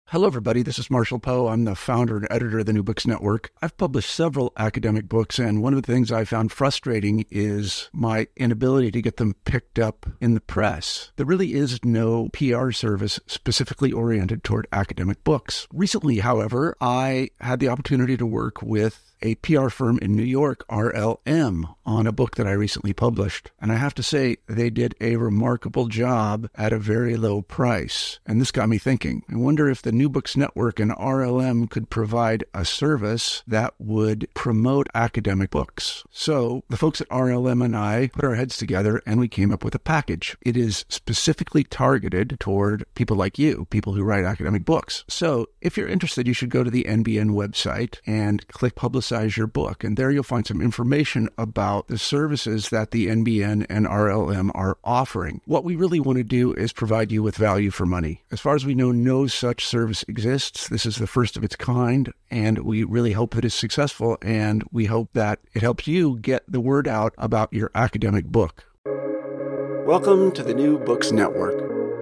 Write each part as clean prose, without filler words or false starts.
Hello, everybody. This is Marshall Poe. I'm the founder and editor of the New Books Network. I've published several academic books, and one of the things I found frustrating is my inability to get them picked up in the press. There really is no PR service specifically oriented toward academic books. Recently, however, I had the opportunity to work with a PR firm in New York, RLM, on a book that I recently published. And I have to say, they did a remarkable job at a very low price. And this got me thinking. I wonder if the New Books Network and RLM could provide a service that would promote academic books. So the folks at RLM and I put our heads together and we came up with a package. It is specifically targeted toward people like you, people who write academic books. So if you're interested, you should go to the NBN website and click Publicize Your Book. And there you'll find some information about the services that the NBN and RLM are offering. What we really want to do is provide you with value for money. As far as we know, no such service exists. This is the first of its kind, and we really hope that it's successful, and we hope that it helps you get the word out about your academic book. Welcome to the New Books Network.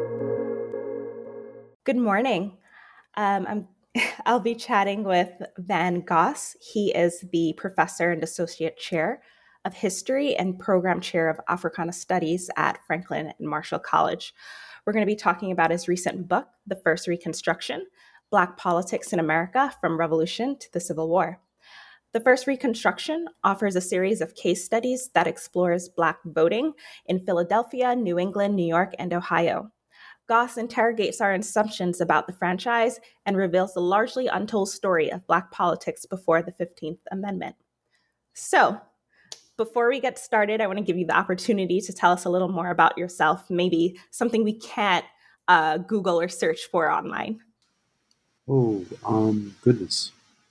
Good morning. I'll be chatting with Van Goss. He is the professor and associate chair of history and program chair of Africana Studies at Franklin and Marshall College. We're going to be talking about his recent book, The First Reconstruction: Black Politics in America from Revolution to the Civil War. The First Reconstruction offers a series of case studies that explores Black voting in Philadelphia, New England, New York, and Ohio. Goss interrogates our assumptions about the franchise and reveals the largely untold story of Black politics before the 15th Amendment. So, before we get started, I want to give you the opportunity to tell us a little more about yourself, maybe something we can't Google or search for online. Goodness.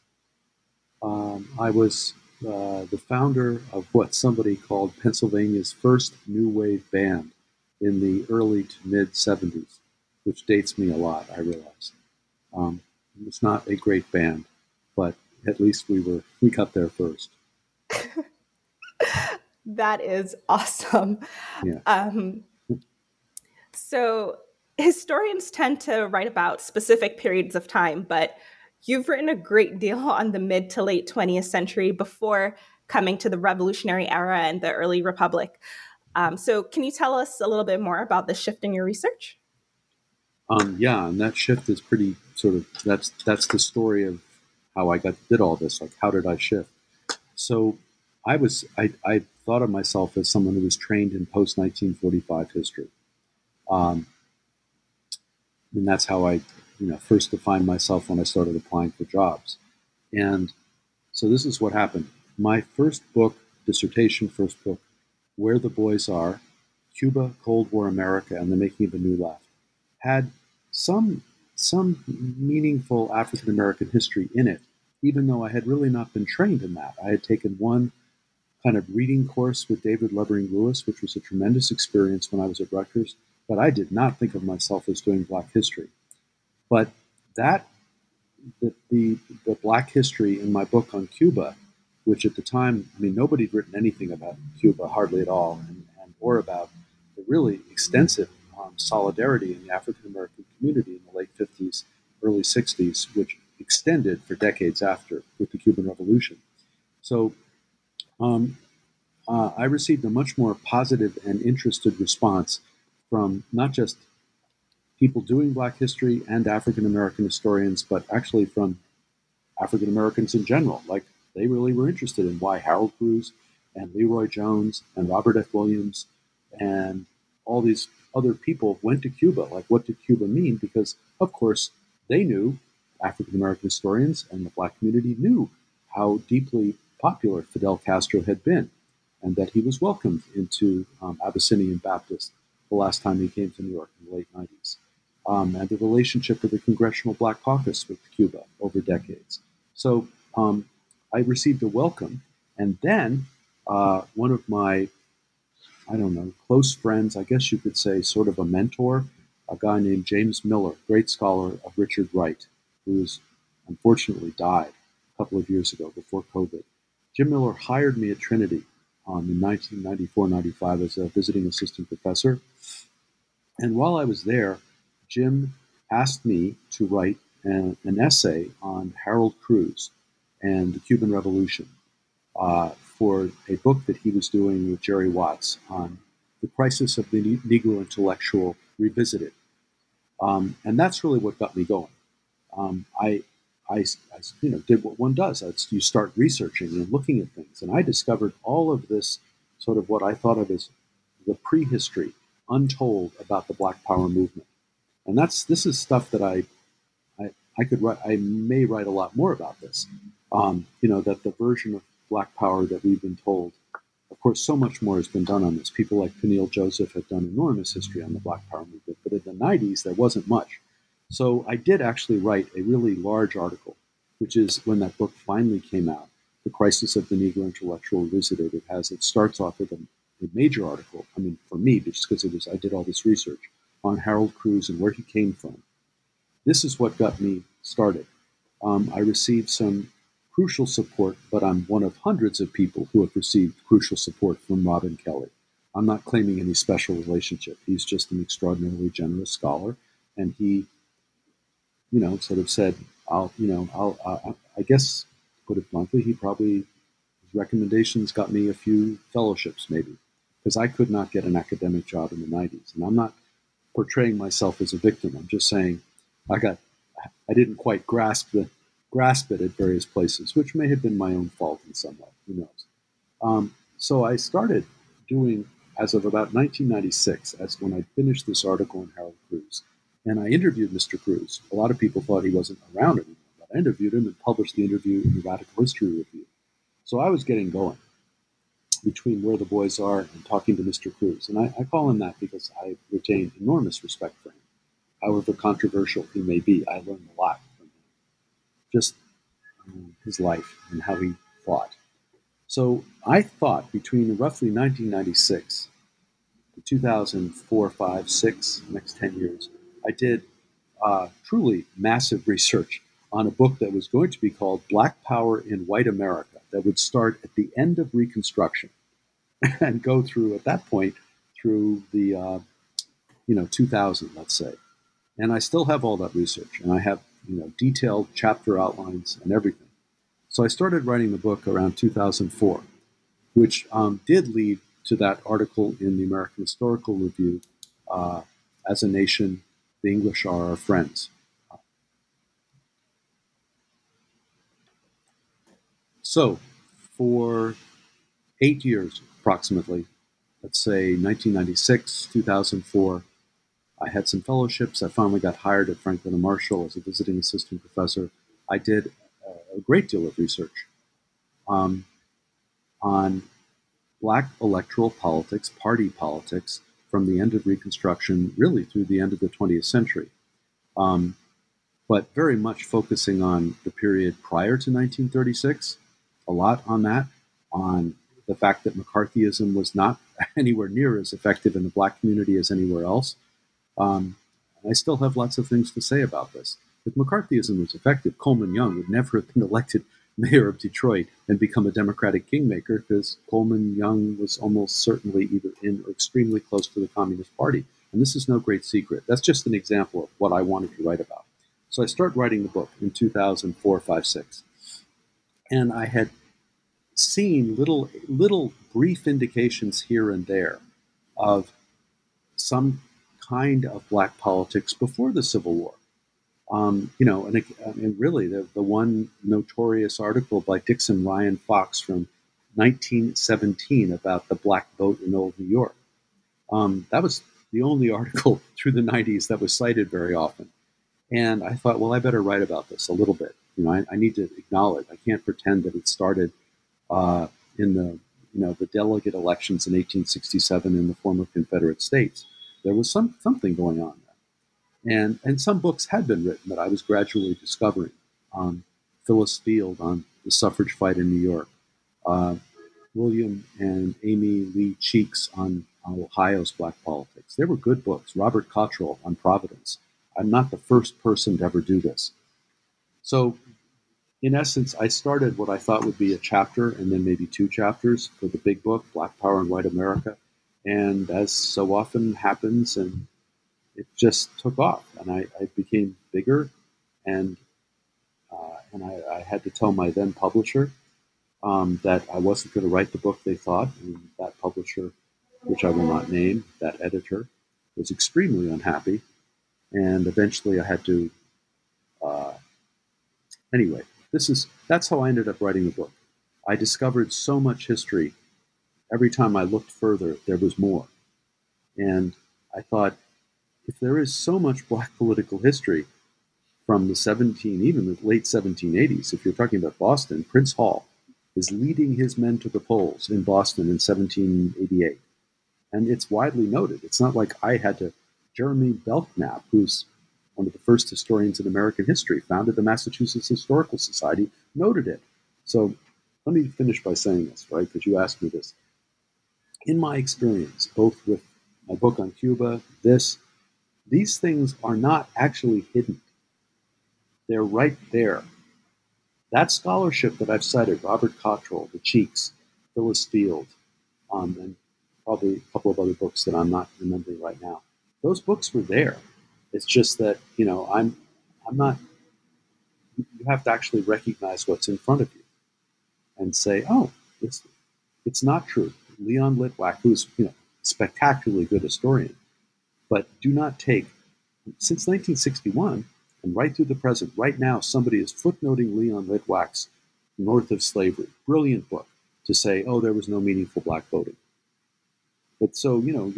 I was the founder of what somebody called Pennsylvania's first new wave band in the early to mid 70s, which dates me a lot, I realize. It was not a great band, but at least we got there first. That is awesome. Yeah. So historians tend to write about specific periods of time, but you've written a great deal on the mid to late 20th century before coming to the Revolutionary era and the early Republic. So can you tell us a little bit more about the shift in your research? Yeah, and that shift is pretty that's the story of how I did all this. Like, how did I shift? So I thought of myself as someone who was trained in post 1945 history, and that's how I first defined myself when I started applying for jobs. And so this is what happened. My first book, first book, Where the Boys Are: Cuba, Cold War America, and the Making of a New Left, had some meaningful African American history in it, even though I had really not been trained in that. I had taken one kind of reading course with David Levering Lewis, which was a tremendous experience when I was at Rutgers, but I did not think of myself as doing Black history. But the Black history in my book on Cuba, which at the time, nobody had written anything about Cuba, hardly at all, or about the really extensive solidarity in the African American community in the late 50s, early 60s, which extended for decades after with the Cuban Revolution. So I received a much more positive and interested response from not just people doing Black history and African American historians, but actually from African Americans in general. Like, they really were interested in why Harold Cruz and Leroy Jones and Robert F. Williams and all these other people went to Cuba. Like, what did Cuba mean? Because, of course, they knew, African American historians and the Black community knew how deeply popular Fidel Castro had been, and that he was welcomed into Abyssinian Baptist the last time he came to New York in the late 90s. And the relationship of the Congressional Black Caucus with Cuba over decades. So I received a welcome, and then one of my, close friends, I guess you could say sort of a mentor, a guy named James Miller, great scholar of Richard Wright, who unfortunately died a couple of years ago before COVID. Jim Miller hired me at Trinity in 1994-95 as a visiting assistant professor. And while I was there, Jim asked me to write an essay on Harold Cruz and the Cuban Revolution for a book that he was doing with Jerry Watts on the crisis of the Negro intellectual revisited. And that's really what got me going. I did what one does. You start researching and looking at things. And I discovered all of this sort of what I thought of as the prehistory, untold about the Black Power movement. And this is stuff that I could write. I may write a lot more about this. That the version of Black Power that we've been told. Of course, so much more has been done on this. People like Peniel Joseph have done enormous history on the Black Power movement, but in the 90s, there wasn't much. So I did actually write a really large article, which is when that book finally came out, The Crisis of the Negro Intellectual Revisited. It starts off with a major article, I mean, for me, just because I did all this research on Harold Cruz and where he came from. This is what got me started. I received some crucial support, but I'm one of hundreds of people who have received crucial support from Robin Kelley. I'm not claiming any special relationship. He's just an extraordinarily generous scholar, and he, sort of said, I guess, to put it bluntly, his recommendations got me a few fellowships, maybe, because I could not get an academic job in the 90s. And I'm not portraying myself as a victim. I'm just saying I didn't quite grasp it at various places, which may have been my own fault in some way. Who knows? So I started doing, as of about 1996, as when I finished this article on Harold Cruz, and I interviewed Mr. Cruz. A lot of people thought he wasn't around anymore, but I interviewed him and published the interview in the Radical History Review. So I was getting going between Where the Boys Are and talking to Mr. Cruz. And I call him that because I retain enormous respect for him. However controversial he may be, I learned a lot from him. Just his life and how he thought. So I thought between roughly 1996 to 2004, 5, 6, next 10 years, I did truly massive research on a book that was going to be called Black Power in White America, that would start at the end of Reconstruction and go through, at that point, through the 2000, let's say. And I still have all that research, and I have detailed chapter outlines and everything. So I started writing the book around 2004, which did lead to that article in the American Historical Review, As a Nation, the English Are Our Friends. So for 8 years, approximately, let's say 1996, 2004, I had some fellowships. I finally got hired at Franklin and Marshall as a visiting assistant professor. I did a great deal of research on Black electoral politics, party politics, from the end of Reconstruction, really through the end of the 20th century. But very much focusing on the period prior to 1936, a lot on that, on the fact that McCarthyism was not anywhere near as effective in the Black community as anywhere else. I still have lots of things to say about this. If McCarthyism was effective, Coleman Young would never have been elected mayor of Detroit and become a Democratic kingmaker, because Coleman Young was almost certainly either in or extremely close to the Communist Party. And this is no great secret. That's just an example of what I wanted to write about. So I started writing the book in 2004, 5, 6. And I had seen little brief indications here and there of some kind of Black politics before the Civil War. And really the one notorious article by Dixon Ryan Fox from 1917 about the Black vote in Old New York. That was the only article through the 90s that was cited very often. And I thought, well, I better write about this a little bit. I need to acknowledge. I can't pretend that it started in the delegate elections in 1867 in the former Confederate States. There was something going on there. And some books had been written that I was gradually discovering. Phyllis Field on the suffrage fight in New York. William and Amy Lee Cheeks on Ohio's Black politics. They were good books. Robert Cottrell on Providence. I'm not the first person to ever do this. So, in essence, I started what I thought would be a chapter and then maybe 2 chapters for the big book, Black Power in White America. And as so often happens, and it just took off. And I became bigger and I had to tell my then publisher that I wasn't going to write the book they thought, and that publisher, which I will not name, that editor, was extremely unhappy, and eventually I had to. Anyway, that's how I ended up writing the book. I discovered so much history. Every time I looked further, there was more, and I thought, if there is so much Black political history from even the late 1780s, if you're talking about Boston, Prince Hall is leading his men to the polls in Boston in 1788. And it's widely noted. It's not like I had to. Jeremy Belknap, who's one of the first historians in American history, founded the Massachusetts Historical Society, noted it. So let me finish by saying this, right? Because you asked me this. In my experience, both with my book on Cuba, these things are not actually hidden. They're right there. That scholarship that I've cited, Robert Cottrell, the Cheeks, Phyllis Field, and probably a couple of other books that I'm not remembering right now, those books were there. It's just that, I'm not, you have to actually recognize what's in front of you and say, oh, it's not true. Leon Litwack, who's, spectacularly good historian, but do not take, since 1961 and right through the present, right now, somebody is footnoting Leon Litwack's North of Slavery, brilliant book, to say, oh, there was no meaningful Black voting. But so,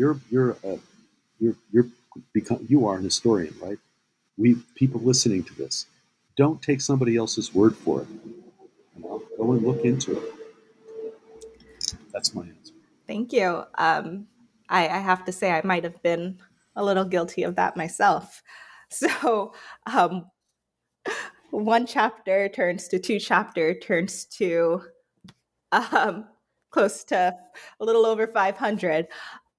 you are an historian, right? People listening to this, don't take somebody else's word for it. Go and look into it. That's my answer. Thank you. I have to say I might have been a little guilty of that myself. So one chapter turns to two chapter turns to close to a little over 500.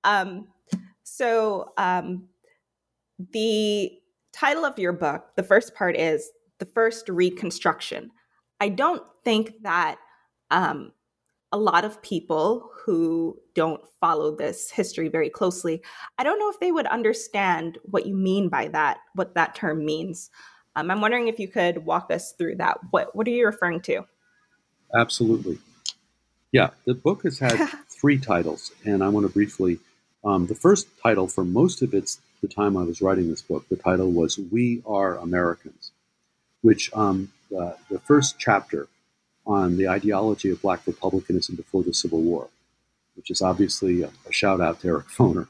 The title of your book, the first part is The First Reconstruction. I don't think that a lot of people who don't follow this history very closely, I don't know if they would understand what you mean by that, what that term means. I'm wondering if you could walk us through that. What are you referring to? Absolutely. Yeah, the book has had three titles, and I want to briefly, the first title for most of the time I was writing this book, the title was We Are Americans, which the first chapter on the ideology of Black republicanism before the Civil War, which is obviously a shout out to Eric Foner.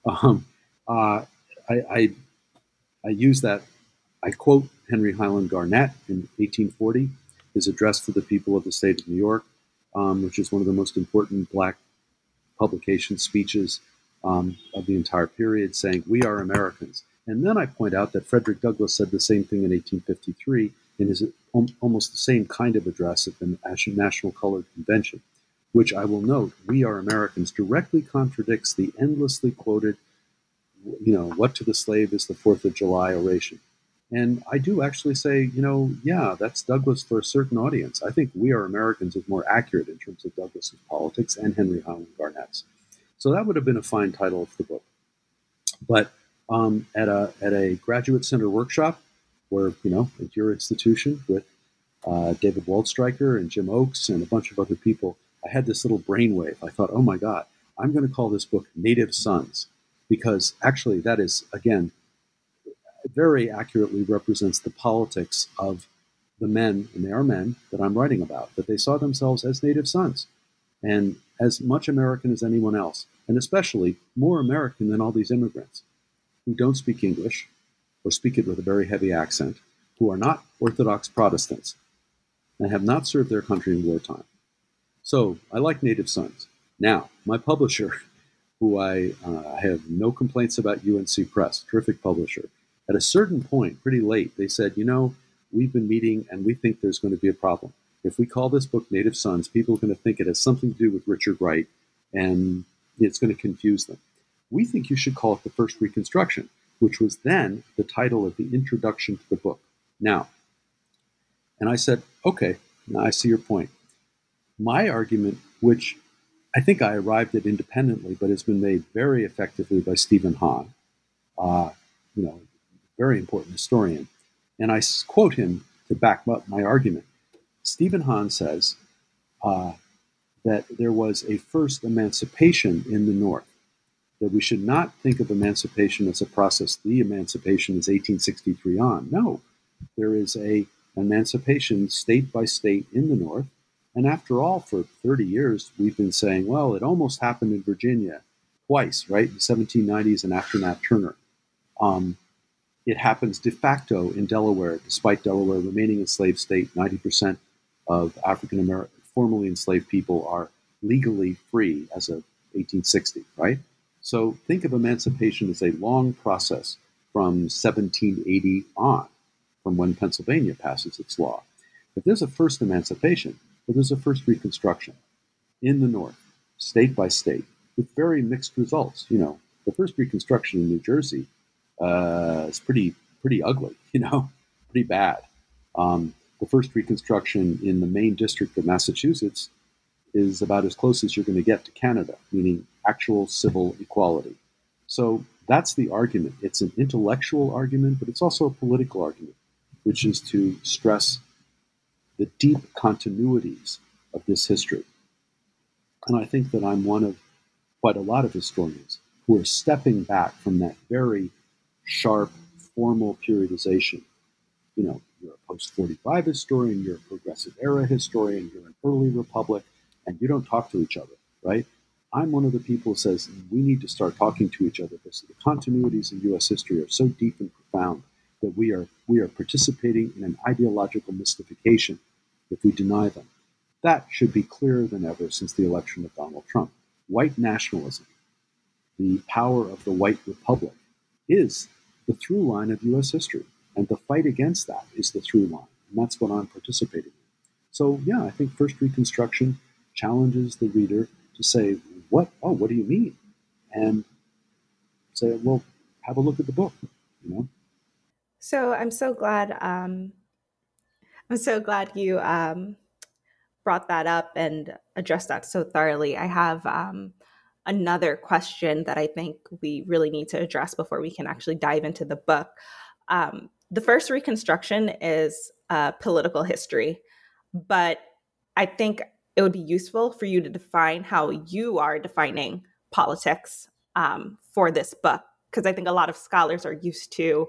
I use that. I quote Henry Highland Garnett in 1840, his address to the people of the state of New York, which is one of the most important Black publication speeches of the entire period, saying, "We are Americans." And then I point out that Frederick Douglass said the same thing in 1853 in his almost the same kind of address at the National Colored Convention, which I will note, "We are Americans" directly contradicts the endlessly quoted, what to the slave is the 4th of July oration. And I do actually say, yeah, that's Douglass for a certain audience. I think We Are Americans is more accurate in terms of Douglass's politics and Henry Highland Garnett's. So that would have been a fine title of the book. But at a graduate center workshop, where, at your institution with David Waldstreicher and Jim Oakes and a bunch of other people, I had this little brainwave. I thought, oh my God, I'm going to call this book Native Sons, because actually that is, again, very accurately represents the politics of the men, and they are men, that I'm writing about, that they saw themselves as native sons and as much American as anyone else, and especially more American than all these immigrants who don't speak English or speak it with a very heavy accent, who are not Orthodox Protestants and have not served their country in wartime. So I like native sons. Now, my publisher, who I have no complaints about, UNC Press, terrific publisher, at a certain point, pretty late, they said, we've been meeting and we think there's going to be a problem. If we call this book Native Sons, people are going to think it has something to do with Richard Wright, and it's going to confuse them. We think you should call it The First Reconstruction, which was then the title of the introduction to the book. Now, and I said, okay, now I see your point. My argument, which I think I arrived at independently, but has been made very effectively by Stephen Hahn, very important historian, And I quote him to back up my argument. Stephen Hahn says that there was a first emancipation in the North, that we should not think of emancipation as a process. The emancipation is 1863 on. No, there is a emancipation state by state in the North. And after all, for 30 years, we've been saying, well, it almost happened in Virginia twice, right? In the 1790s and after Nat Turner. It happens de facto in Delaware, despite Delaware remaining a slave state. 90% of African American formerly enslaved people are legally free as of 1860, right? So think of emancipation as a long process from 1780 on, from when Pennsylvania passes its law. If there's a first emancipation, but there's a first Reconstruction in the North, state by state, with very mixed results. You know, the first Reconstruction in New Jersey is pretty ugly. You know, pretty bad. The first Reconstruction in the Maine District of Massachusetts is about as close as you're going to get to Canada, meaning actual civil equality. So that's the argument. It's an intellectual argument, but it's also a political argument, which is to stress the deep continuities of this history. And I think that I'm one of quite a lot of historians who are stepping back from that very sharp, formal periodization. You know, you're a post-45 historian, you're a progressive era historian, you're an early republic, and you don't talk to each other, right? I'm one of the people who says we need to start talking to each other because the continuities in U.S. history are so deep and profound that we are participating in an ideological mystification if we deny them. That should be clearer than ever since the election of Donald Trump. White nationalism, the power of the white republic, is the through line of U.S. history. And the fight against that is the through line. And that's what I'm participating in. So, yeah, I think First Reconstruction challenges the reader to say, what do you mean? And say, well, have a look at the book, you know? So I'm so glad you brought that up and addressed that so thoroughly. I have another question that I think we really need to address before we can actually dive into the book. The first Reconstruction is political history, but I think it would be useful for you to define how you are defining politics for this book, because I think a lot of scholars are used to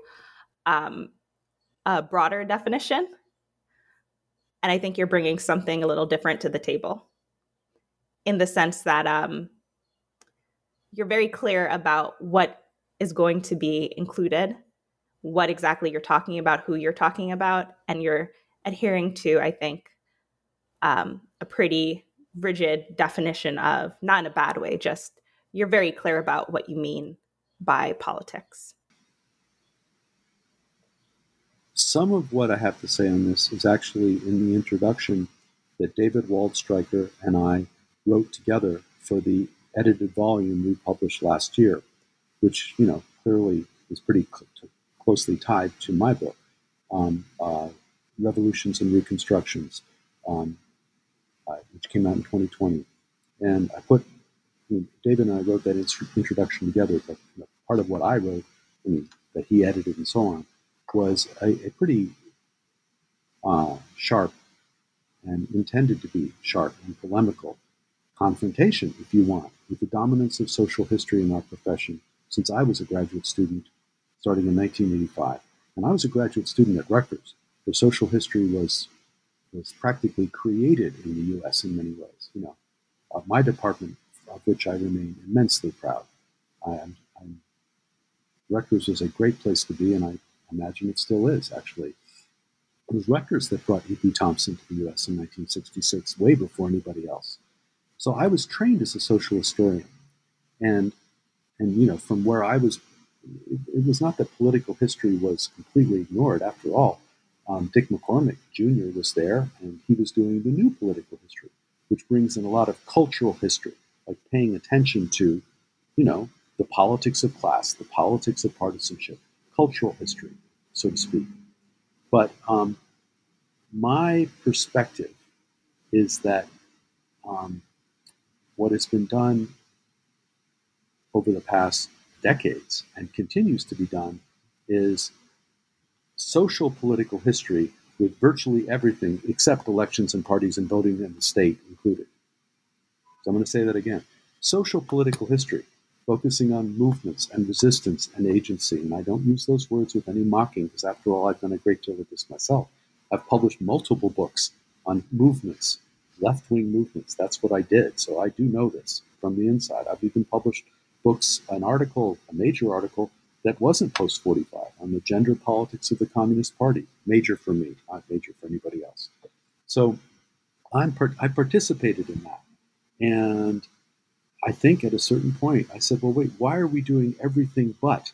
a broader definition. And I think you're bringing something a little different to the table in the sense that you're very clear about what is going to be included, what exactly you're talking about, who you're talking about, and you're adhering to, I think, a pretty rigid definition of, not in a bad way, just you're very clear about what you mean by politics. Some of what I have to say on this is actually in the introduction that David Waldstreicher and I wrote together for the edited volume we published last year, which, you know, clearly is pretty closely tied to my book, Revolutions and Reconstructions, which came out in 2020. And I put, David and I wrote that introduction together, but part of what I wrote, that he edited and so on, was a pretty sharp and intended to be sharp and polemical confrontation, if you want, with the dominance of social history in our profession since I was a graduate student starting in 1985. And I was a graduate student at Rutgers, where social history was practically created in the U.S. in many ways. My department, of which I remain immensely proud. Rutgers is a great place to be, and I imagine it still is, actually. It was Rutgers that brought E.B. Thompson to the U.S. in 1966, way before anybody else. So I was trained as a social historian, and from where I was, it was not that political history was completely ignored. After all, Dick McCormick Jr. was there, and he was doing the new political history, which brings in a lot of cultural history, like paying attention to, the politics of class, the politics of partisanship, cultural history, so to speak. But my perspective is that what has been done over the past decades and continues to be done is social political history with virtually everything except elections and parties and voting in the state included. So I'm going to say that again. Social political history, focusing on movements and resistance and agency. And I don't use those words with any mocking, because after all, I've done a great deal of this myself. I've published multiple books on movements, left-wing movements. That's what I did. So I do know this from the inside. I've even published books, a major article that wasn't post-45 on the gender politics of the Communist Party. Major for me, not major for anybody else. So I participated in that. And I think at a certain point, I said, well, wait, why are we doing everything but,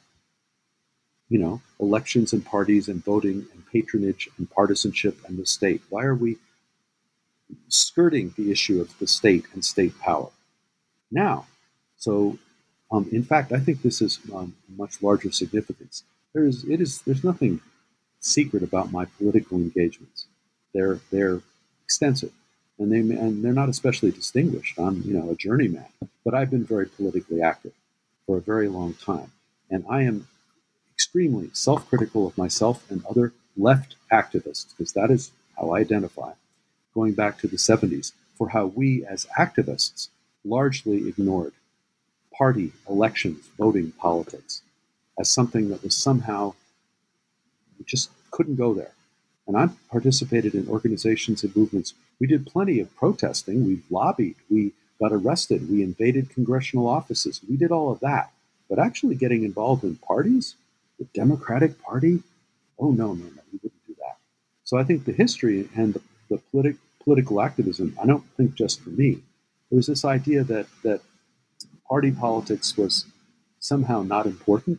elections and parties and voting and patronage and partisanship and the state? Why are we skirting the issue of the state and state power now? So, in fact, I think this is much larger significance. There's nothing secret about my political engagements. They're extensive, and they're not especially distinguished. I'm a journeyman, but I've been very politically active for a very long time, and I am extremely self-critical of myself and other left activists, because that is how I identify, going back to the 70s, for how we as activists largely ignored party, elections, voting politics as something that was somehow, we just couldn't go there. And I've participated in organizations and movements. We did plenty of protesting. We lobbied. We got arrested. We invaded congressional offices. We did all of that. But actually getting involved in parties, the Democratic Party, oh, no, we wouldn't do that. So I think the history and the political activism, I don't think just for me, there was this idea that party politics was somehow not important,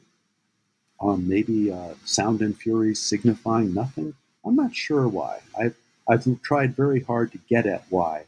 maybe sound and fury signifying nothing. I'm not sure why. I've tried very hard to get at why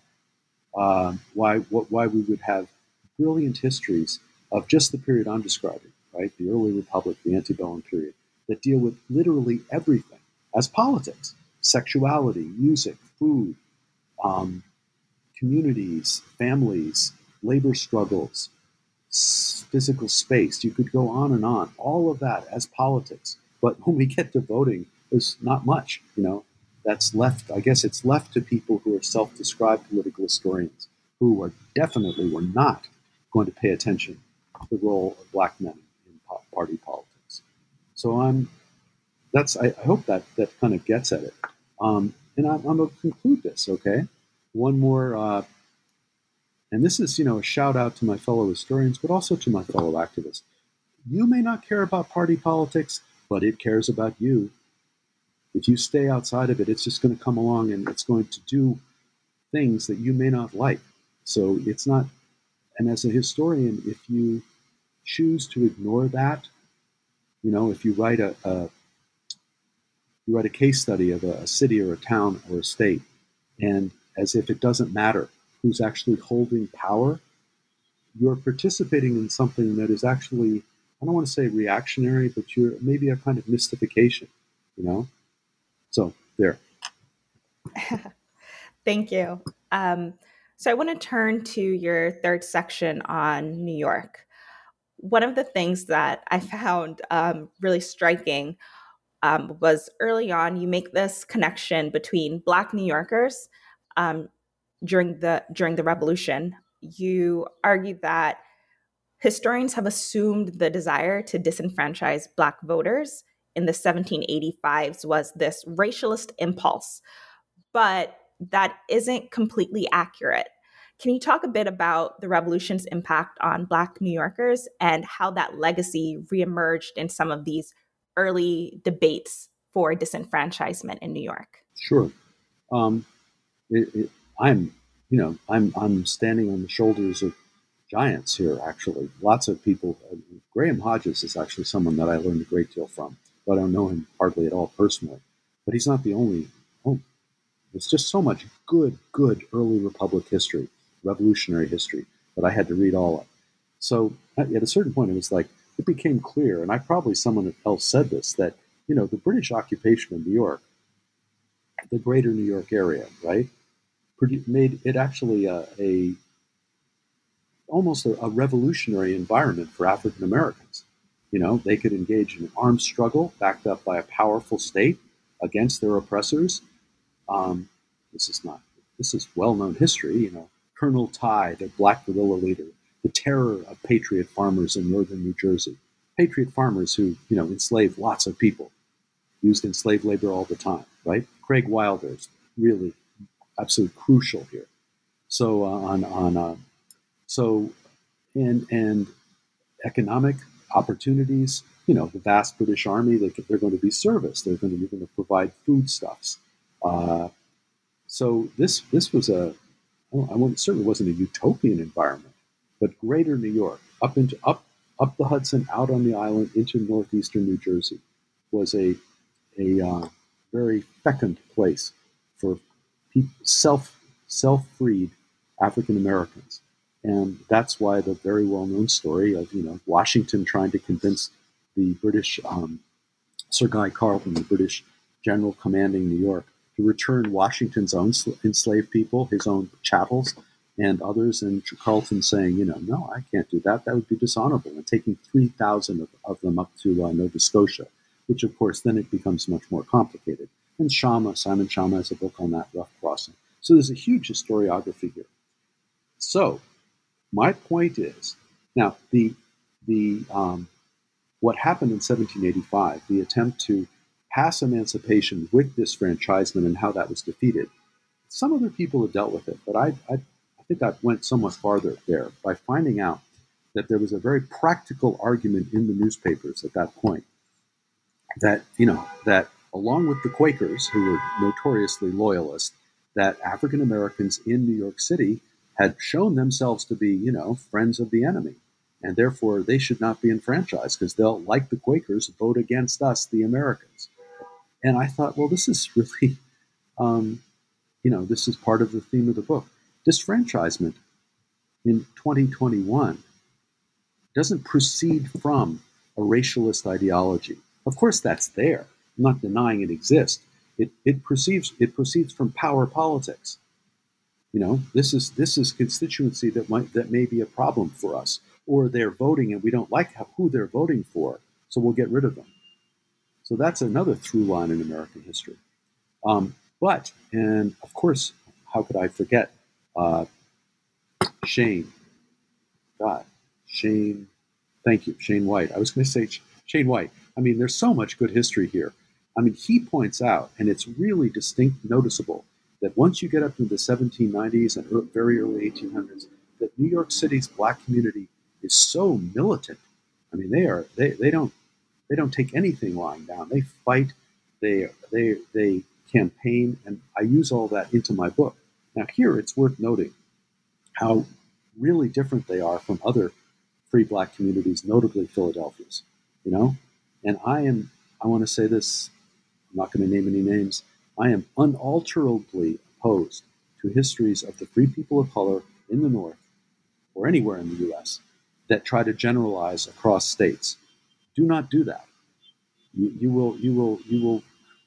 we would have brilliant histories of just the period I'm describing, right? The early republic, the antebellum period, that deal with literally everything as politics: sexuality, music, food, communities, families, labor struggles, physical space. You could go on and on. All of that as politics. But when we get to voting, there's not much, that's left. I guess it's left to people who are self-described political historians, who were not going to pay attention to the role of black men in party politics. So I hope that kind of gets at it. And I'm going to conclude this, okay? One more, and this is, a shout out to my fellow historians, but also to my fellow activists. You may not care about party politics, but it cares about you. If you stay outside of it, it's just going to come along and it's going to do things that you may not like. So it's not, and as a historian, if you choose to ignore that, if you write a case study of a city or a town or a state, and as if it doesn't matter who's actually holding power, you're participating in something that is actually, I don't want to say reactionary, but you're maybe a kind of mystification, So there. Thank you. So I want to turn to your third section on New York. One of the things that I found really striking was early on, you make this connection between Black New Yorkers during the Revolution. You argue that historians have assumed the desire to disenfranchise Black voters in the 1785s was this racialist impulse, but that isn't completely accurate. Can you talk a bit about the revolution's impact on Black New Yorkers and how that legacy reemerged in some of these early debates for disenfranchisement in New York? Sure. I'm standing on the shoulders of giants here, actually. Lots of people. Graham Hodges is actually someone that I learned a great deal from, but I don't know him hardly at all personally. But he's not the only. There's just so much good early Republic history, revolutionary history, that I had to read all of. So at a certain point, it became clear, and someone else said this, that, the British occupation of New York, the greater New York area, right, made it actually almost a revolutionary environment for African Americans. They could engage in an armed struggle backed up by a powerful state against their oppressors. Um, this is well-known history. Colonel Ty, the black guerrilla leader, the terror of patriot farmers in northern New Jersey. Patriot farmers who, enslaved lots of people, used enslaved labor all the time, right? Craig Wilder is really absolutely crucial here. So and economic opportunities. The vast British Army, they're going to be serviced. You're going to provide foodstuffs. So this was certainly wasn't a utopian environment, but greater New York, up the Hudson, out on the island into northeastern New Jersey, was a very fecund place for self-freed African Americans. And that's why the very well-known story of Washington trying to convince the British Sir Guy Carleton, the British general commanding New York, to return Washington's own enslaved people, his own chattels, and others, and Carleton saying, no, I can't do that. That would be dishonorable, and taking 3,000 of them up to Nova Scotia, which of course then it becomes much more complicated. And Simon Schama has a book on that, Rough Crossing. So there's a huge historiography here. So my point is, now what happened in 1785, the attempt to pass emancipation with disfranchisement and how that was defeated. Some other people have dealt with it, but I think I went somewhat farther there by finding out that there was a very practical argument in the newspapers at that point that along with the Quakers, who were notoriously loyalist, that African Americans in New York City had shown themselves to be, friends of the enemy. And therefore, they should not be enfranchised because they'll, like the Quakers, vote against us, the Americans. And I thought, well, this is really, this is part of the theme of the book. Disfranchisement in 2021 doesn't proceed from a racialist ideology. Of course, that's there. I'm not denying it exists. It proceeds from power politics. This is constituency that may be a problem for us, or they're voting and we don't like who they're voting for, so we'll get rid of them. So that's another through line in American history. And of course, how could I forget Shane? Thank you, Shane White. I was going to say Shane White. I mean, there's so much good history here. I mean, he points out, and it's really noticeable, that once you get up into the 1790s and very early 1800s, that New York City's black community is so militant. I mean, they don't take anything lying down. They fight, they campaign, and I use all that into my book. Now here it's worth noting how really different they are from other free black communities, notably Philadelphia's, And I want to say this, I'm not going to name any names, I am unalterably opposed to histories of the free people of color in the North or anywhere in the U.S. that try to generalize across states. Do not do that. You will.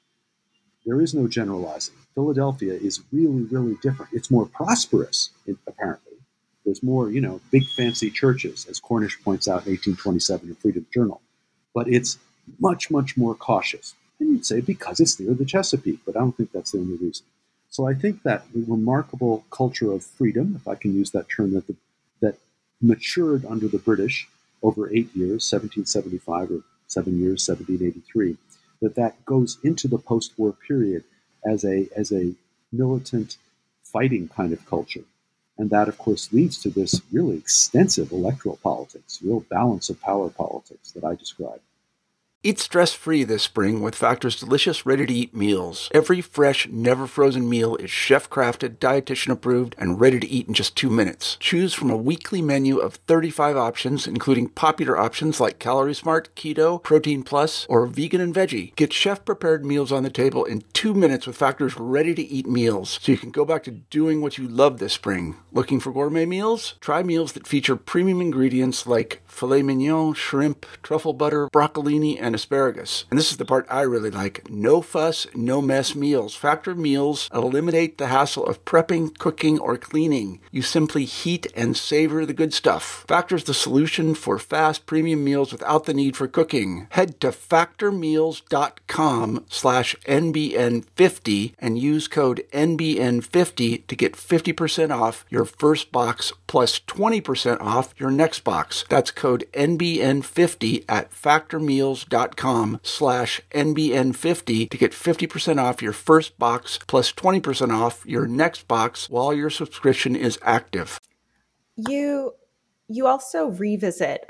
There is no generalizing. Philadelphia is really, really different. It's more prosperous, apparently. There's more, big fancy churches, as Cornish points out in 1827 in Freedom Journal. But it's much, much more cautious. And you'd say because it's near the Chesapeake, but I don't think that's the only reason. So I think that the remarkable culture of freedom, if I can use that term, that matured under the British over 8 years, 1775 or 7 years, 1783, that goes into the post-war period as a militant fighting kind of culture. And that, of course, leads to this really extensive electoral politics, real balance of power politics that I described. Eat stress-free this spring with Factor's delicious, ready-to-eat meals. Every fresh, never-frozen meal is chef-crafted, dietitian-approved, and ready to eat in just 2 minutes. Choose from a weekly menu of 35 options, including popular options like Calorie Smart, Keto, Protein Plus, or Vegan and Veggie. Get chef-prepared meals on the table in 2 minutes with Factor's ready-to-eat meals, so you can go back to doing what you love this spring. Looking for gourmet meals? Try meals that feature premium ingredients like filet mignon, shrimp, truffle butter, broccolini, and and asparagus. And this is the part I really like. No fuss, no mess meals. Factor meals eliminate the hassle of prepping, cooking, or cleaning. You simply heat and savor the good stuff. Factor's the solution for fast premium meals without the need for cooking. Head to factormeals.com/NBN50 and use code NBN50 to get 50% off your first box plus 20% off your next box. That's code NBN50 at factormeals.com/NBN50 to get 50% off your first box plus 20% off your next box while your subscription is active. You also revisit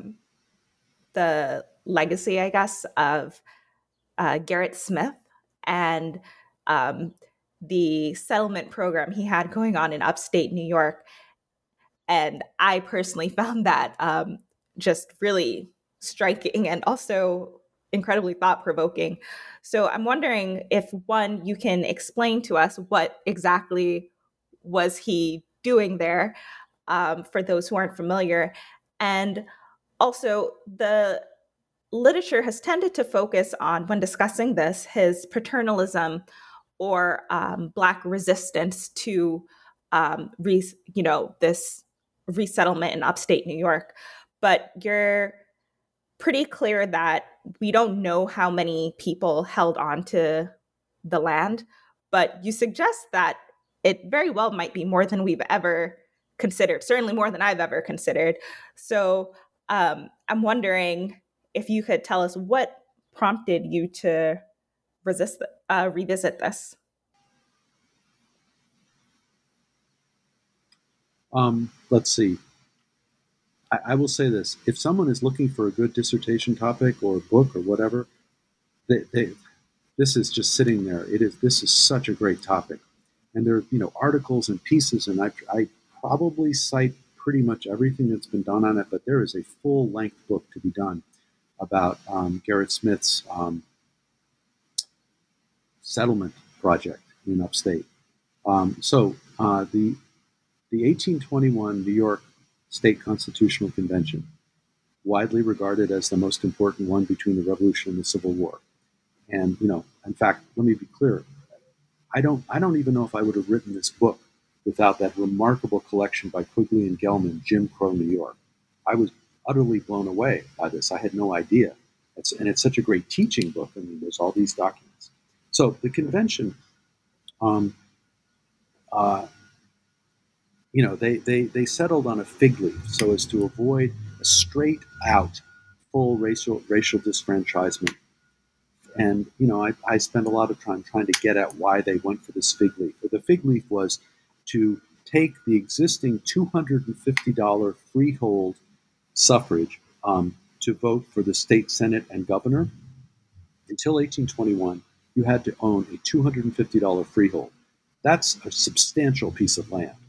the legacy, I guess, of Gerrit Smith and the settlement program he had going on in upstate New York. And I personally found that just really striking and also incredibly thought-provoking. So I'm wondering if, one, you can explain to us what exactly was he doing there for those who aren't familiar. And also, the literature has tended to focus on, when discussing this, his paternalism or Black resistance to this resettlement in upstate New York. But you're pretty clear that we don't know how many people held on to the land, but you suggest that it very well might be more than we've ever considered, certainly more than I've ever considered. So I'm wondering if you could tell us what prompted you to revisit this. Let's see. I will say this. If someone is looking for a good dissertation topic or a book or whatever, this is just sitting there. This is such a great topic. And there are, articles and pieces, and I probably cite pretty much everything that's been done on it, but there is a full-length book to be done about Gerrit Smith's settlement project in upstate. The 1821 New York State Constitutional Convention, widely regarded as the most important one between the Revolution and the Civil War. And, in fact, let me be clear. I don't even know if I would have written this book without that remarkable collection by Quigley and Gelman, Jim Crow, New York. I was utterly blown away by this. I had no idea. It's such a great teaching book. I mean, there's all these documents. So the convention, they settled on a fig leaf so as to avoid a straight out full racial disfranchisement. And, I spent a lot of time trying to get at why they went for this fig leaf. The fig leaf was to take the existing $250 freehold suffrage to vote for the state senate and governor. Until 1821, you had to own a $250 freehold. That's a substantial piece of land.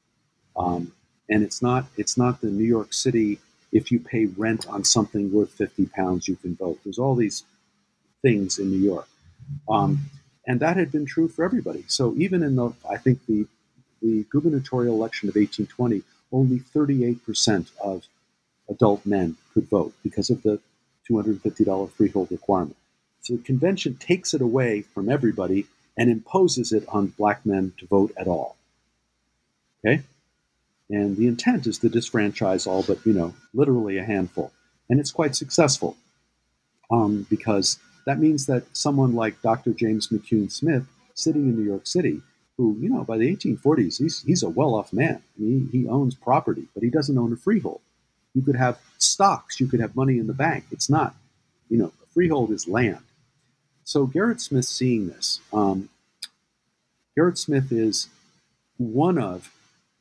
And it's not the New York City, if you pay rent on something worth 50 pounds, you can vote. There's all these things in New York. And that had been true for everybody. So even in the gubernatorial election of 1820, only 38% of adult men could vote because of the $250 freehold requirement. So the convention takes it away from everybody and imposes it on Black men to vote at all. Okay? And the intent is to disfranchise all but, literally a handful. And it's quite successful because that means that someone like Dr. James McCune Smith, sitting in New York City, who, by the 1840s, he's a well-off man. I mean, he owns property, but he doesn't own a freehold. You could have stocks. You could have money in the bank. It's not, a freehold is land. So Gerrit Smith seeing this, Gerrit Smith is one of,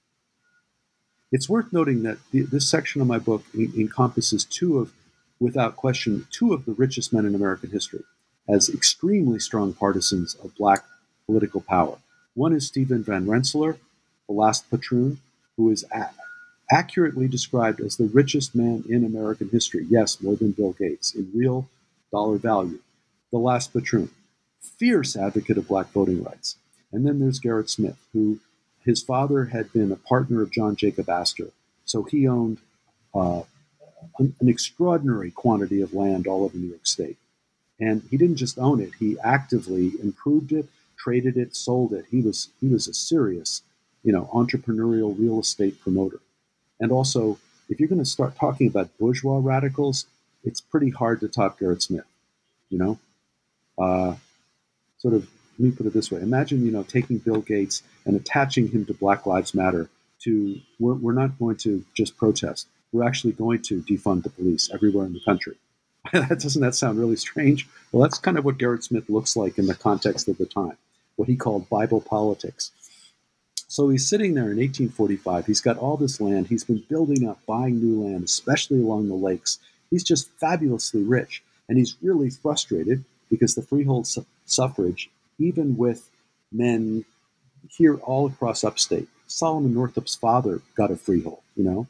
it's worth noting that this section of my book encompasses without question, two of the richest men in American history as extremely strong partisans of Black political power. One is Stephen Van Rensselaer, the last patroon, who is accurately described as the richest man in American history. Yes, more than Bill Gates, in real dollar value. The last patroon, fierce advocate of Black voting rights. And then there's Gerrit Smith, who his father had been a partner of John Jacob Astor. So he owned an extraordinary quantity of land all over New York State. And he didn't just own it; he actively improved it, traded it, sold it. He was a serious, entrepreneurial real estate promoter. And also, if you're going to start talking about bourgeois radicals, it's pretty hard to top Garrett Smith. You know, uh, sort of. Let me put it this way: imagine, taking Bill Gates and attaching him to Black Lives Matter. We're not going to just protest. We're actually going to defund the police everywhere in the country. Doesn't that sound really strange? Well, that's kind of what Garrett Smith looks like in the context of the time, what he called Bible politics. So he's sitting there in 1845. He's got all this land. He's been building up, buying new land, especially along the lakes. He's just fabulously rich. And he's really frustrated because the freehold suffrage, even with men here all across upstate, Solomon Northup's father got a freehold.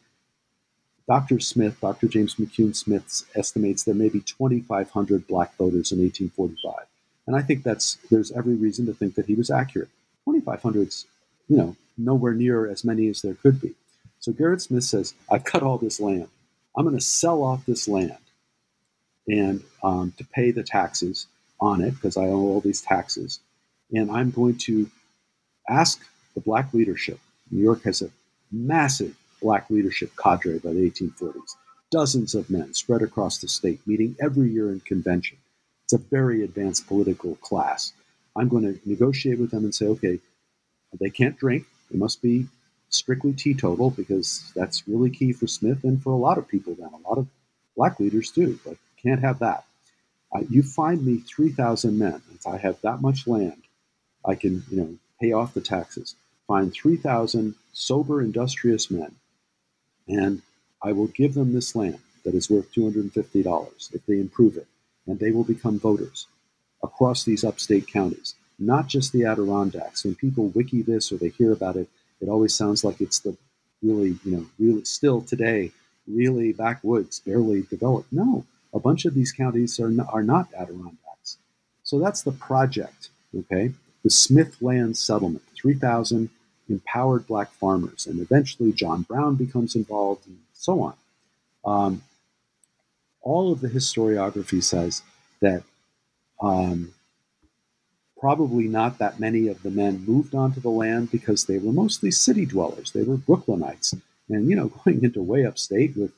Dr. Smith, Dr. James McCune Smith, estimates there may be 2,500 black voters in 1845. And I think there's every reason to think that he was accurate. 2,500's, nowhere near as many as there could be. So Garrett Smith says, I've got all this land. I'm going to sell off this land and to pay the taxes on it because I owe all these taxes. And I'm going to ask the black leadership. New York has a massive black leadership cadre by the 1840s. Dozens of men spread across the state, meeting every year in convention. It's a very advanced political class. I'm going to negotiate with them and say, okay, they can't drink. They must be strictly teetotal because that's really key for Smith and for a lot of people then. A lot of black leaders do, but can't have that. You find me 3,000 men. If I have that much land, I can, pay off the taxes. Find 3,000 sober, industrious men, and I will give them this land that is worth $250 if they improve it, and they will become voters across these upstate counties, not just the Adirondacks. When people wiki this or they hear about it, it always sounds like it's the really still today, really backwoods, barely developed. No, a bunch of these counties are not Adirondacks. So that's the project, okay? The Smith Land Settlement, 3,000 empowered black farmers, and eventually John Brown becomes involved, and so on. All of the historiography says that probably not that many of the men moved onto the land because they were mostly city dwellers. They were Brooklynites. And, going into way upstate with,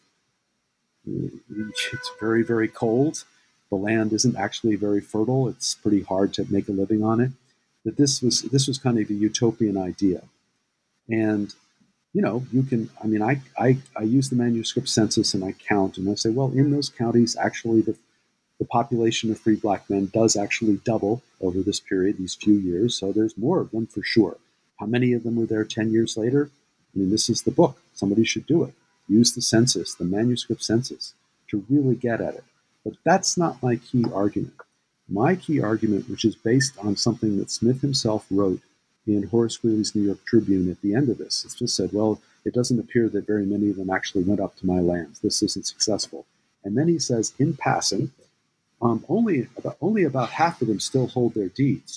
it's very, very cold. The land isn't actually very fertile. It's pretty hard to make a living on it. That this was kind of a utopian idea. And, you can, I use the manuscript census and I count and I say, well, in those counties, actually the population of free black men does actually double over this period, these few years. So there's more of them for sure. How many of them were there 10 years later? This is the book. Somebody should do it. Use the census, the manuscript census, to really get at it. But that's not my key argument. My key argument, which is based on something that Smith himself wrote in Horace Greeley's New York Tribune at the end of this, it's just said, well, it doesn't appear that very many of them actually went up to my lands. This isn't successful. And then he says, in passing, only about half of them still hold their deeds.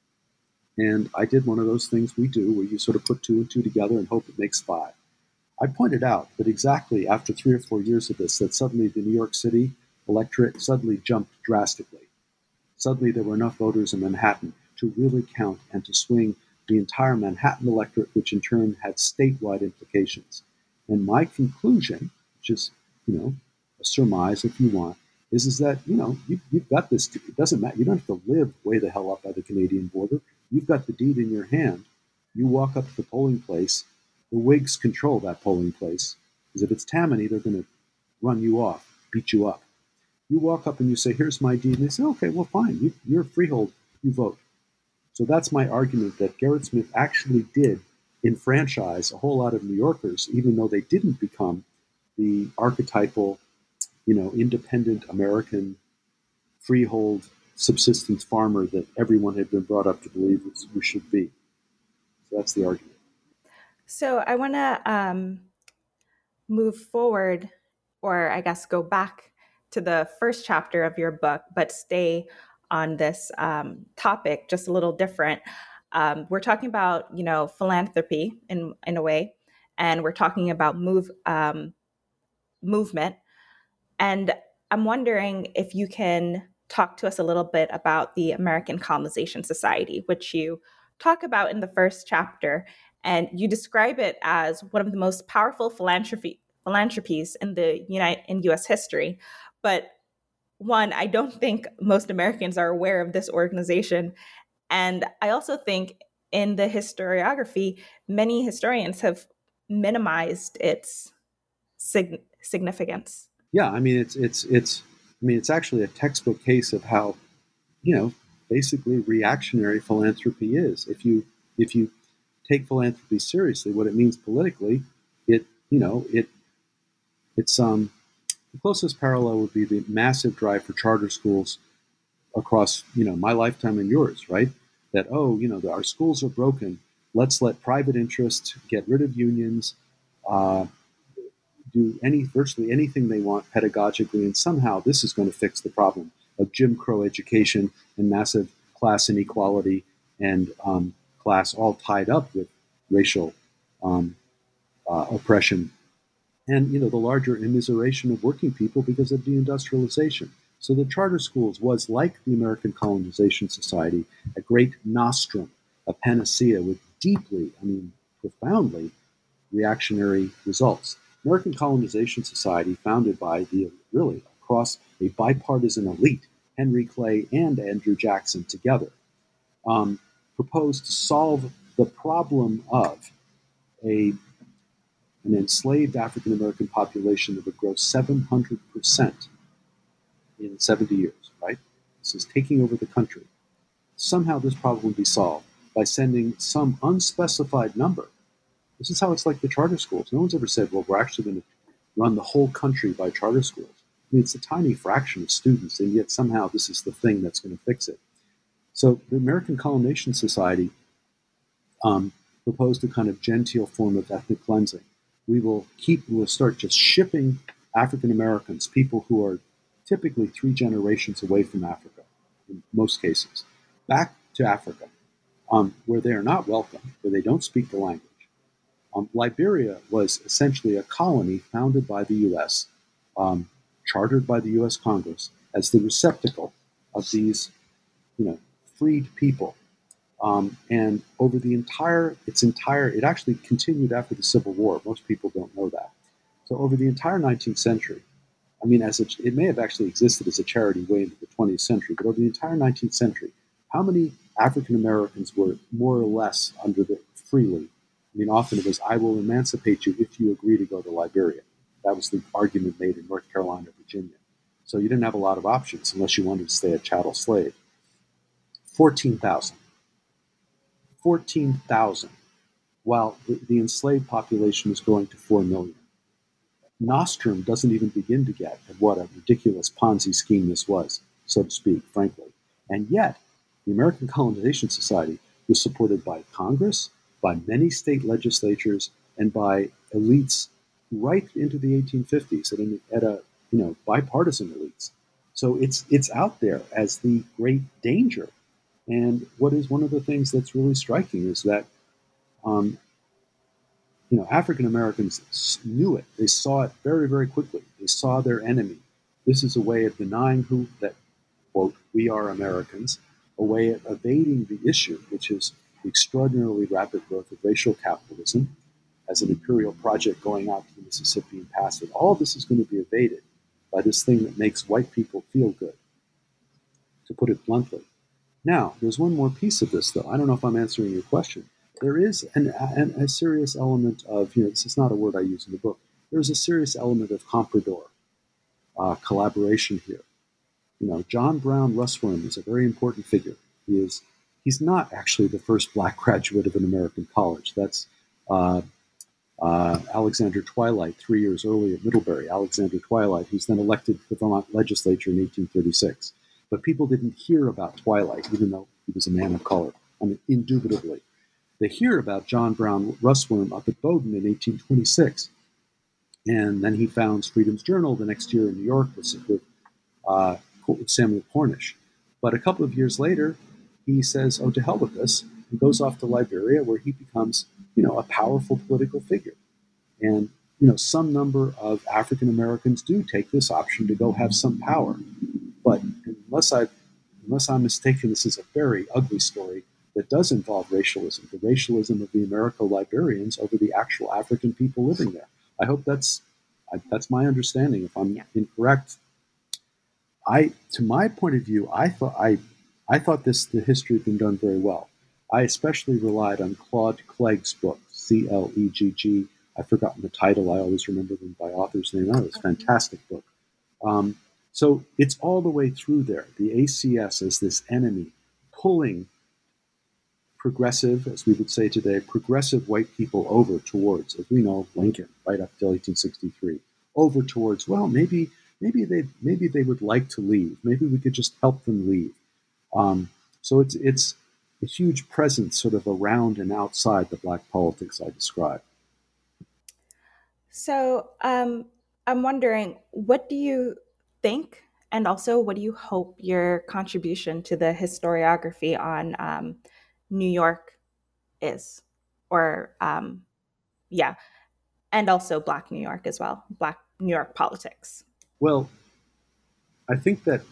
And I did one of those things we do where you sort of put two and two together and hope it makes five. I pointed out that exactly after 3 or 4 years of this, that suddenly the New York City electorate suddenly jumped drastically. Suddenly there were enough voters in Manhattan to really count and to swing the entire Manhattan electorate, which in turn had statewide implications. And my conclusion, which is, a surmise if you want, is that, you've got this. It doesn't matter. You don't have to live way the hell up by the Canadian border. You've got the deed in your hand. You walk up to the polling place. The Whigs control that polling place. Because if it's Tammany, they're going to run you off, beat you up. You walk up and you say, here's my deed. And they say, okay, well, fine. You're freehold. You vote. So that's my argument that Garrett Smith actually did enfranchise a whole lot of New Yorkers, even though they didn't become the archetypal, independent American freehold subsistence farmer that everyone had been brought up to believe we should be. So that's the argument. So I want to move forward, or I guess go back to the first chapter of your book, but stay on this topic just a little different. We're talking about, philanthropy in a way, and we're talking about movement. And I'm wondering if you can talk to us a little bit about the American Colonization Society, which you talk about in the first chapter. And you describe it as one of the most powerful philanthropies in U.S. history. But one, I don't think most Americans are aware of this organization. And I also think in the historiography, many historians have minimized its significance. Yeah, I mean it's actually a textbook case of how, basically reactionary philanthropy is. If you take philanthropy seriously, what it means politically, it you know it it's the closest parallel would be the massive drive for charter schools across my lifetime and yours, right? That our schools are broken. Let's let private interests get rid of unions, uh, do virtually anything they want pedagogically, and somehow this is going to fix the problem of Jim Crow education and massive class inequality and class all tied up with racial um, oppression and the larger immiseration of working people because of deindustrialization. So the charter schools was, like the American Colonization Society, a great nostrum, a panacea with deeply, profoundly reactionary results. American Colonization Society, founded by really across a bipartisan elite, Henry Clay and Andrew Jackson together, proposed to solve the problem of an enslaved African American population that would grow 700% in 70 years, right? This is taking over the country. Somehow this problem would be solved by sending some unspecified number. This is how it's like the charter schools. No one's ever said, well, we're actually going to run the whole country by charter schools. It's a tiny fraction of students, and yet somehow this is the thing that's going to fix it. So the American Colonization Society proposed a kind of genteel form of ethnic cleansing. We'll start just shipping African Americans, people who are typically 3 generations away from Africa, in most cases, back to Africa, where they are not welcome, where they don't speak the language. Liberia was essentially a colony founded by the U.S., chartered by the U.S. Congress as the receptacle of these, freed people. And over it actually continued after the Civil War. Most people don't know that. So over the entire 19th century, it may have actually existed as a charity way into the 20th century, but over the entire 19th century, how many African Americans were more or less under the freely? Often it was, I will emancipate you if you agree to go to Liberia. That was the argument made in North Carolina, Virginia. So you didn't have a lot of options unless you wanted to stay a chattel slave. 14,000. 14,000, while the enslaved population is growing to 4 million. Nostrum doesn't even begin to get at what a ridiculous Ponzi scheme this was, so to speak, frankly. And yet, the American Colonization Society was supported by Congress, by many state legislatures, and by elites right into the 1850s at bipartisan elites. So it's out there as the great danger. And what is one of the things that's really striking is that African Americans knew it. They saw it very, very quickly. They saw their enemy. This is a way of denying that, quote, we are Americans, a way of evading the issue, which is the extraordinarily rapid growth of racial capitalism as an imperial project going out to the Mississippi and past it. All of this is going to be evaded by this thing that makes white people feel good, to put it bluntly. Now, there's one more piece of this, though. I don't know if I'm answering your question. There is a serious element of, this is not a word I use in the book, there's a serious element of comprador collaboration here. John Brown Russwurm is a very important figure. He's not actually the first black graduate of an American college. That's Alexander Twilight, 3 years earlier at Middlebury. Alexander Twilight, who's then elected to the Vermont legislature in 1836. But people didn't hear about Twilight, even though he was a man of color. Indubitably. They hear about John Brown Russwurm up at Bowdoin in 1826. And then he founds Freedom's Journal the next year in New York with Samuel Cornish. But a couple of years later, he says, oh, to hell with this, and goes off to Liberia, where he becomes, a powerful political figure. And, some number of African Americans do take this option to go have some power. But unless I'm mistaken, this is a very ugly story that does involve racialism, the racialism of the Americo-Liberians over the actual African people living there. I hope that's my understanding. If I'm incorrect, to my point of view, I thought the history had been done very well. I especially relied on Claude Clegg's book, Clegg. I've forgotten the title. I always remember them by author's name. That was a fantastic book. So it's all the way through there. The ACS as this enemy pulling progressive, as we would say today, progressive white people over towards, as we know, Lincoln, right up till 1863, over towards, well, maybe they would like to leave. Maybe we could just help them leave. So it's a huge presence sort of around and outside the Black politics I described. So I'm wondering, what do you think, and also what do you hope your contribution to the historiography on New York is? Or, and also Black New York as well, Black New York politics. Well, I think that,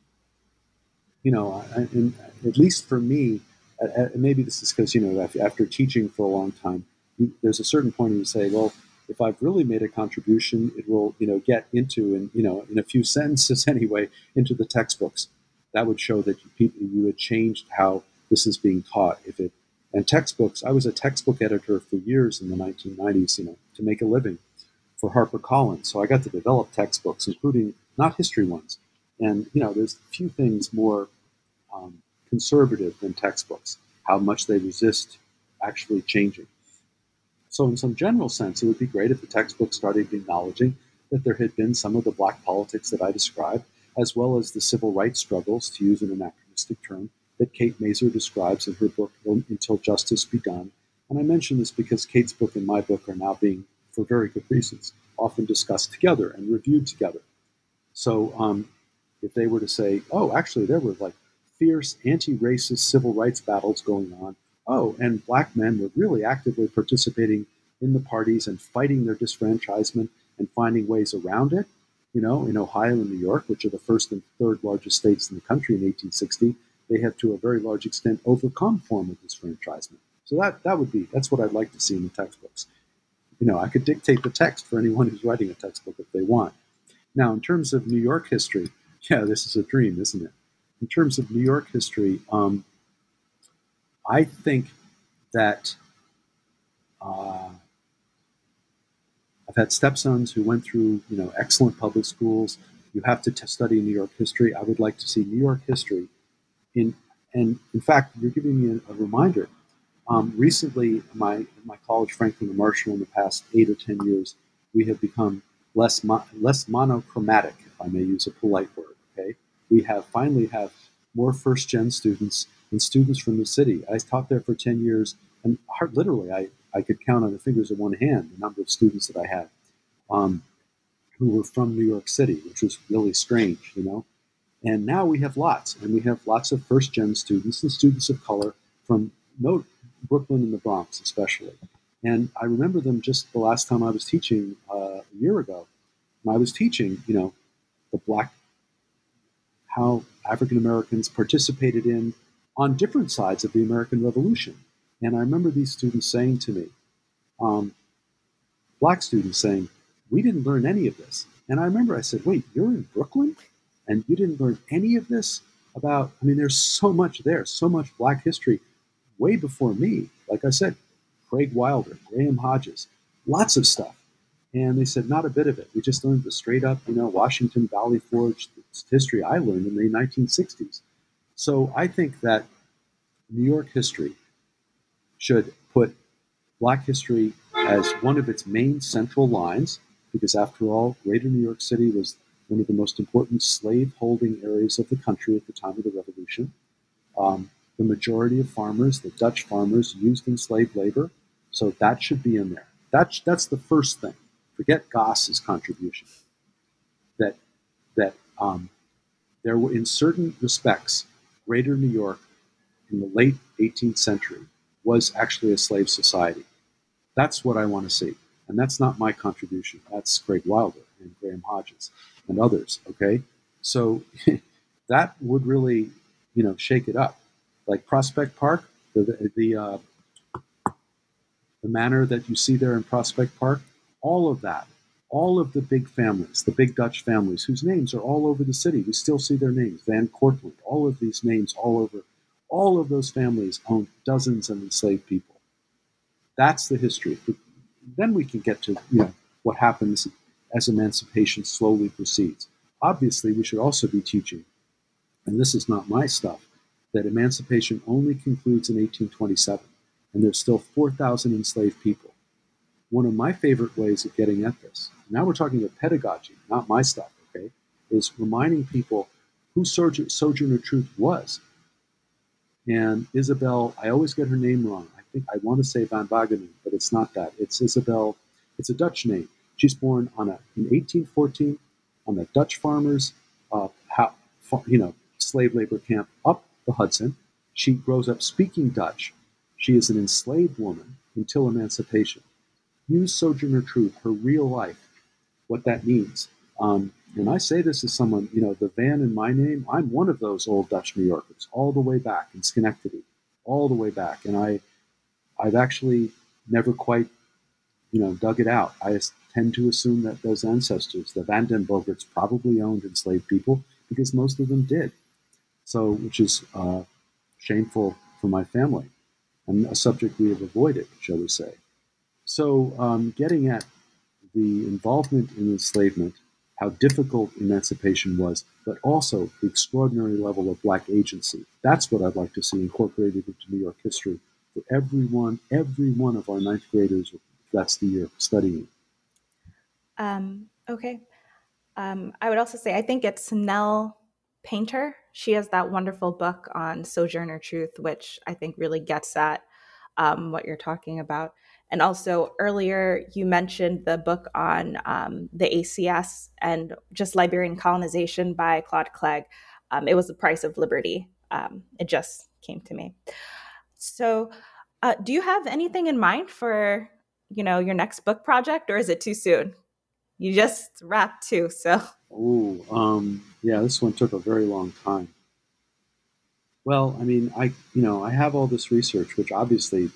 at least for me, maybe this is because, after teaching for a long time, there's a certain point where you say, well, if I've really made a contribution, it will, get into, in a few sentences anyway, into the textbooks. That would show that you had changed how this is being taught. And textbooks, I was a textbook editor for years in the 1990s, to make a living for HarperCollins. So I got to develop textbooks, including not history ones. And, there's a few things more conservative than textbooks, how much they resist actually changing. So in some general sense, it would be great if the textbook started acknowledging that there had been some of the Black politics that I described, as well as the civil rights struggles, to use an anachronistic term, that Kate Mazer describes in her book, Until Justice Be Done. And I mention this because Kate's book and my book are now being, for very good reasons, often discussed together and reviewed together. So if they were to say, oh, actually, there were like fierce anti-racist civil rights battles going on, and Black men were really actively participating in the parties and fighting their disfranchisement and finding ways around it. In Ohio and New York, which are the first and third largest states in the country in 1860, they have to a very large extent overcome formal disfranchisement. So that's what I'd like to see in the textbooks. I could dictate the text for anyone who's writing a textbook if they want. Now, in terms of New York history, this is a dream, isn't it? In terms of New York history, I think that I've had stepsons who went through, excellent public schools. You have to study New York history. I would like to see New York history and in fact, you're giving me a reminder. Recently, my college, Franklin and Marshall, in the past 8 or 10 years, we have become less monochromatic, if I may use a polite word. Okay, we finally have more first-gen students and students from the city. I taught there for 10 years, and literally, I could count on the fingers of one hand the number of students that I had who were from New York City, which was really strange, And now we have lots, and we have lots of first-gen students and students of color from Brooklyn and the Bronx especially. And I remember them just the last time I was teaching a year ago. And I was teaching, how African Americans participated on different sides of the American Revolution. And I remember these students saying to me, Black students saying, we didn't learn any of this. And I remember I said, wait, you're in Brooklyn? And you didn't learn any of this there's so much there, so much Black history way before me. Like I said, Craig Wilder, Graham Hodges, lots of stuff. And they said, not a bit of it. We just learned the straight up, Washington Valley Forge history I learned in the 1960s. So I think that New York history should put Black history as one of its main central lines, because after all, Greater New York City was one of the most important slave-holding areas of the country at the time of the Revolution. The majority of farmers, the Dutch farmers, used enslaved labor, so that should be in there. That's the first thing. Forget Goss's contribution. That there were, in certain respects, Greater New York in the late 18th century was actually a slave society. That's what I want to see. And that's not my contribution. That's Craig Wilder and Graham Hodges and others. Okay. So that would really, shake it up. Like Prospect Park, the manor that you see there in Prospect Park, all of that, all of the big families, the big Dutch families, whose names are all over the city. We still see their names, Van Cortlandt, all of these names all over. All of those families owned dozens of enslaved people. That's the history. Then we can get to what happens as emancipation slowly proceeds. Obviously, we should also be teaching, and this is not my stuff, that emancipation only concludes in 1827, and there's still 4,000 enslaved people. One of my favorite ways of getting at this, now we're talking about pedagogy, not my stuff, okay, is reminding people who Sojourner Truth was. And Isabel, I always get her name wrong. I want to say Van Wagenen, but it's not that. It's Isabel. It's a Dutch name. She's born in 1814 on a Dutch farmer's, slave labor camp up the Hudson. She grows up speaking Dutch. She is an enslaved woman until emancipation. Use Sojourner Truth, her real life, what that means. And I say this as someone, the Van in my name, I'm one of those old Dutch New Yorkers, all the way back in Schenectady, all the way back. And I've actually never quite, dug it out. I tend to assume that those ancestors, the Van den Bogaerts, probably owned enslaved people because most of them did. So, which is shameful for my family and a subject we have avoided, shall we say. So, getting at the involvement in enslavement, how difficult emancipation was, but also the extraordinary level of Black agency. That's what I'd like to see incorporated into New York history for every one of our ninth graders, if that's the year, studying. Okay. I would also say, I think it's Nell Painter. She has that wonderful book on Sojourner Truth, which I think really gets at what you're talking about. And also earlier, you mentioned the book on the ACS and just Liberian colonization by Claude Clegg. It was The Price of Liberty. It just came to me. So do you have anything in mind for, your next book project, or is it too soon? You just wrapped two, so. Yeah, this one took a very long time. Well, I mean, I have all this research, which obviously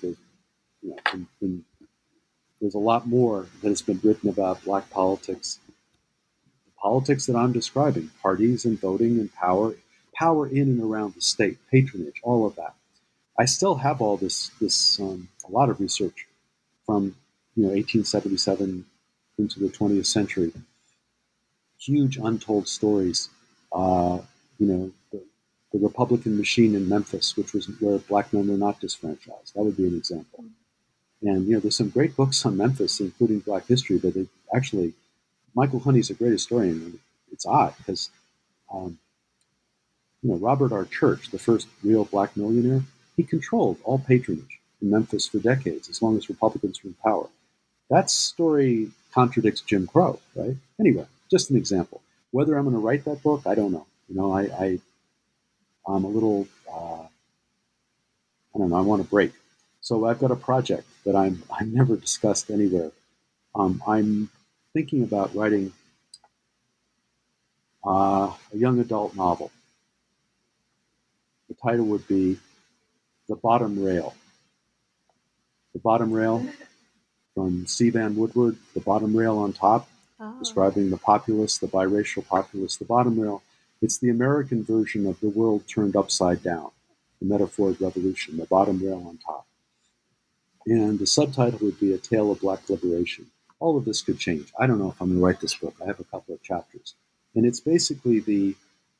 there's a lot more that has been written about Black politics. The politics that I'm describing, parties and voting and power in and around the state, patronage, all of that. I still have all this a lot of research from 1877 into the 20th century. Huge untold stories. The Republican machine in Memphis, which was where Black men were not disfranchised. That would be an example. And there's some great books on Memphis, including Black history, but actually, Michael Honey's a great historian. And it's odd because, Robert R. Church, the first real Black millionaire, he controlled all patronage in Memphis for decades, as long as Republicans were in power. That story contradicts Jim Crow, right? Anyway, just an example. Whether I'm going to write that book, I don't know. I'm a little, I don't know, I want a break. So I've got a project that I've never discussed anywhere. I'm thinking about writing a young adult novel. The title would be The Bottom Rail. The Bottom Rail, from C. Vann Woodward, The Bottom Rail on Top, describing the populace, the biracial populace. The Bottom Rail, it's the American version of The World Turned Upside Down, the metaphoric revolution, the bottom rail on top. And the subtitle would be A Tale of Black Liberation. All of this could change. I don't know if I'm going to write this book. I have a couple of chapters. And it's basically the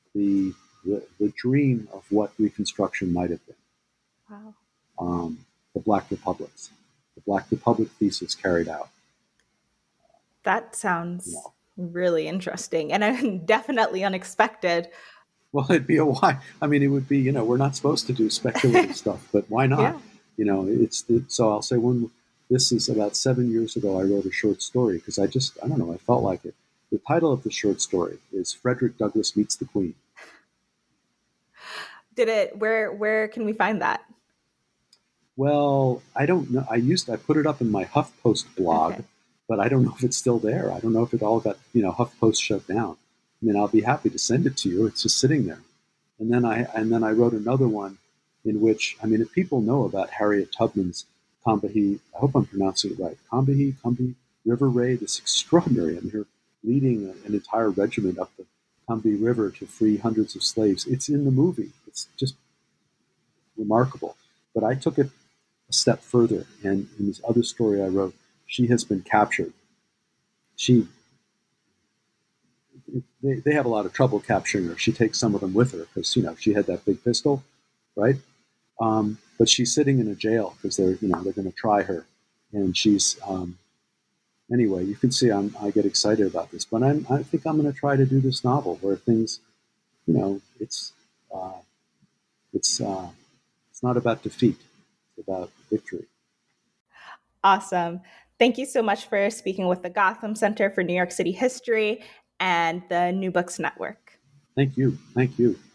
dream of what Reconstruction might have been. Wow. The Black Republics. The Black Republic thesis carried out. That sounds really interesting and definitely unexpected. Well, it'd be a why. I mean, it would be, we're not supposed to do speculative stuff, but why not? Yeah. So I'll say this is about 7 years ago, I wrote a short story because I don't know, I felt like it. The title of the short story is Frederick Douglass Meets the Queen. Where can we find that? Well, I don't know. I put it up in my HuffPost blog, but I don't know if it's still there. I don't know if it all got, HuffPost shut down. I mean, I'll be happy to send it to you. It's just sitting there. And then I wrote another one in which, I mean, if people know about Harriet Tubman's Combahee, I hope I'm pronouncing it right, Combahee River Raid, it's extraordinary. I mean, her leading an entire regiment up the Combahee River to free hundreds of slaves. It's in the movie. It's just remarkable. But I took it a step further, and in this other story I wrote, she has been captured. They have a lot of trouble capturing her. She takes some of them with her because she had that big pistol, right? But she's sitting in a jail because they're going to try her, and she's anyway. You can see I get excited about this, but I think I'm going to try to do this novel where things, it's not about defeat, it's about victory. Awesome. Thank you so much for speaking with the Gotham Center for New York City History and the New Books Network. Thank you.